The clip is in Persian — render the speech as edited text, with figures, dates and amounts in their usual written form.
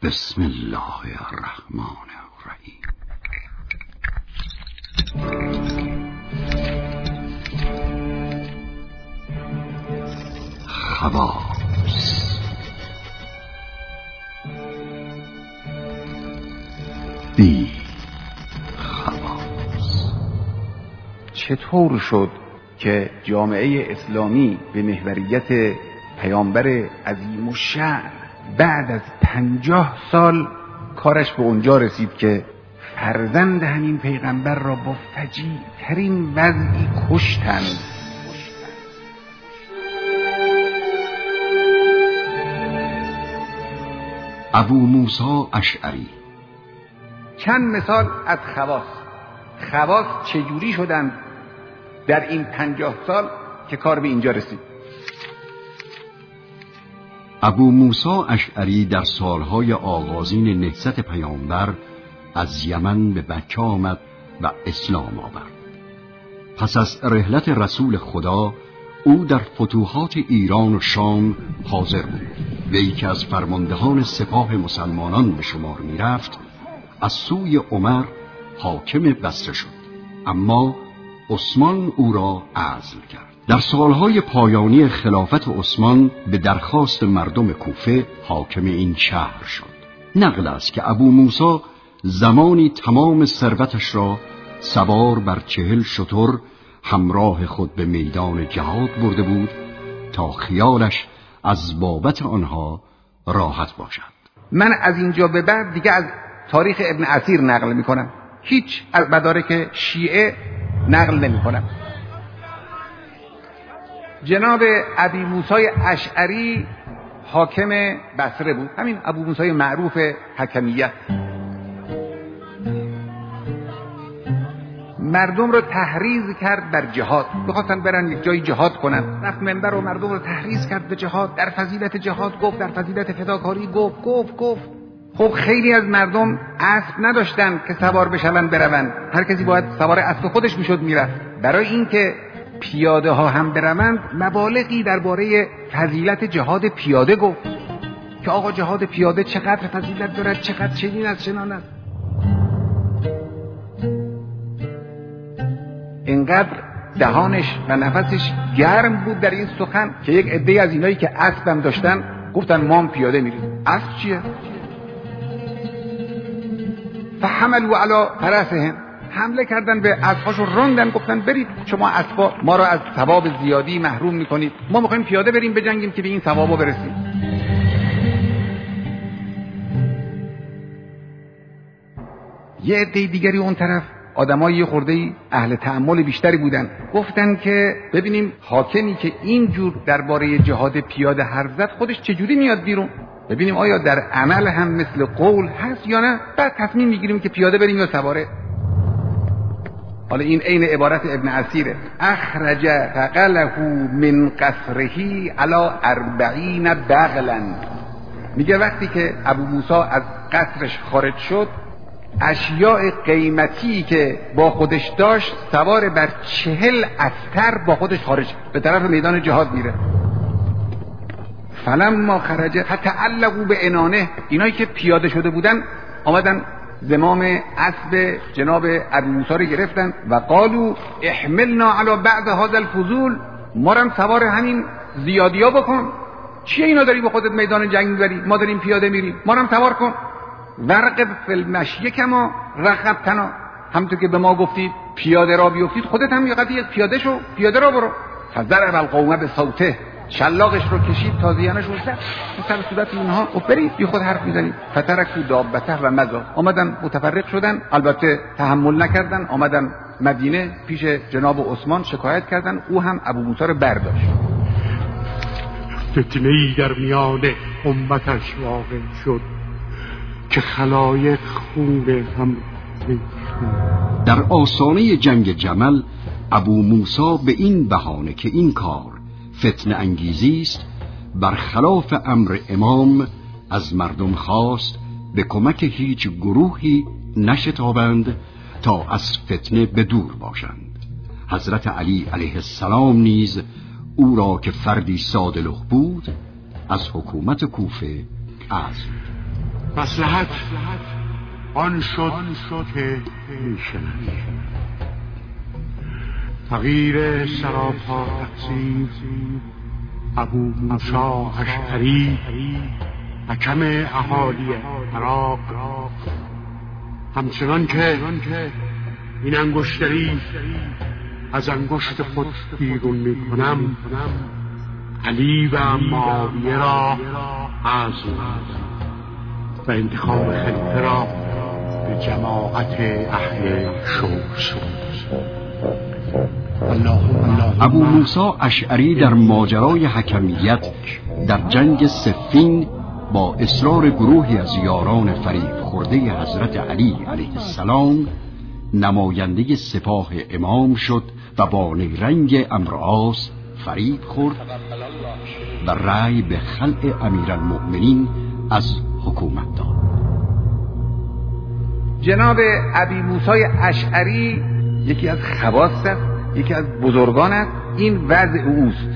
بسم الله الرحمن الرحیم. خواص. بی خواص. چطور شد که جامعه اسلامی به محوریت پیامبر عظیم الشأن بعد از 50 سال کارش به اونجا رسید که فرزند همین پیغمبر را با فجیع ترین وضعی کشتند؟ ابو موسی اشعری. چند مثال از خواص چجوری شدند در این 50 سال که کار به اینجا رسید. ابو موسی اشعری در سالهای آغازین نهضت پیامبر از یمن به مکه آمد و اسلام آورد. پس از رحلت رسول خدا او در فتوحات ایران و شام حاضر بود. وی که از فرماندهان سپاه مسلمانان به شمار می رفت، از سوی عمر حاکم بصره شد، اما عثمان او را عزل کرد. در سالهای پایانی خلافت عثمان به درخواست مردم کوفه حاکم این شهر شد. نقل است که ابو موسی زمانی تمام ثروتش را سوار بر 40 شتر همراه خود به میدان جهاد برده بود تا خیالش از بابت آنها راحت باشد. من از اینجا به بعد دیگه از تاریخ ابن اثیر نقل میکنم، هیچ از مدارک شیعه نقل نمیکنم. جناب ابی موسی اشعری حاکم بصره بود، همین ابو موسی معروف حکمیه. مردم رو تحریض کرد بر جهاد، بخواستن برن یک جایی جهاد کنن، رفت منبر و مردم رو تحریض کرد به جهاد، در فضیلت جهاد گفت، در فضیلت فداکاری گفت. خب خیلی از مردم اسب نداشتن که سوار بشون برون، هر کسی باید سوار اسب خودش میشد میرفت. برای اینکه پیاده ها هم بروند مبالغی درباره فضیلت جهاد پیاده گفت که آقا جهاد پیاده چقدر فضیلت دارد، چقدر چنین است چنان است. اینقدر دهانش و نفسش گرم بود در این سخن که یک عده از اینایی که اسبم داشتن گفتن ما هم پیاده میریم. اسب چیه؟ فحملوا علی فرسهم، حمله کردن به اسباشو، راندن، گفتن برید شما اسبا ما را از ثواب زیادی محروم میکنید، ما میخوایم پیاده بریم بجنگیم که به این ثوابو برسیم. یه عده دیگری اون طرف آدمای یه خورده اهل تأمل بیشتری بودن، گفتن که ببینیم حاکمی که اینجور درباره جهاد پیاده حرف زد خودش چجوری میاد بیرون، ببینیم آیا در عمل هم مثل قول هست یا نه، بعد تصمیم میگیریم که پیاده بریم یا سواره. حالا این عین عبارت ابن اثیره. اخرج ثقله من قصره علی 40 بغلا. میگه وقتی که ابو موسی از قصرش خارج شد، اشیاء قیمتی که با خودش داشت سوار بر 40 استر با خودش خارج به طرف میدان جهاد میره. فلما خرج فتعلقوا به عنانه، اینایی که پیاده شده بودن آمدن زمام اسب جناب ابو موسی رو گرفتن و قالوا احملنا علی بعض هذا الفضول، ما رو سوار همین زیادیا بکن. چیه اینا داری به خودت میدان جنگ میبری؟ ما داریم پیاده میریم، ما رو سوار کن. ورقب فی المشی کما رغبتنا، همونطور که به ما گفتید پیاده را بیفتید خودت هم یه قضیه پیاده شو، پیاده را برو. فضرب القوم بصوته، شلاقش رو کشید، تازیانش رو زد سر صورت اینها و برید بی خود حرف میزنید. فترکوا دابته و مضوا، آمدن متفرق شدن، البته تحمل نکردن، آمدن مدینه پیش جناب عثمان شکایت کردن، او هم ابو موسی رو برداشت. فتنه‌ای در میان امتش واقع شد که خلایق خون هم در آستانه جنگ جمل ابو موسی به این بهانه که این کار فتنه انگیزی است برخلاف امر امام از مردم خواست به کمک هیچ گروهی نشتابند تا از فتنه به دور باشند. حضرت علی علیه السلام نیز او را که فردی صادلخ بود از حکومت کوفه عزل. مصلحت آن شد که میشنوی. فقیر سراپا تقصیر ابو موسی اشعری، حکم اهالی عراق، همچنان که این انگشتری از انگشت خود بیرون میکنم، علی و معاویه را عزم و انتخاب خلیفه را به جماعت اهل شور. ابو موسی اشعری در ماجرای حکمیت در جنگ صفین با اصرار گروهی از یاران فریب خورده حضرت علی علیه السلام نماینده سپاه امام شد و با نیرنگ عمروعاص فریب خورد و رأی به خلع امیرالمؤمنین از حکومت داد. جناب ابی موسی اشعری یکی از خواص است، یکی از بزرگان است. این وضع اوست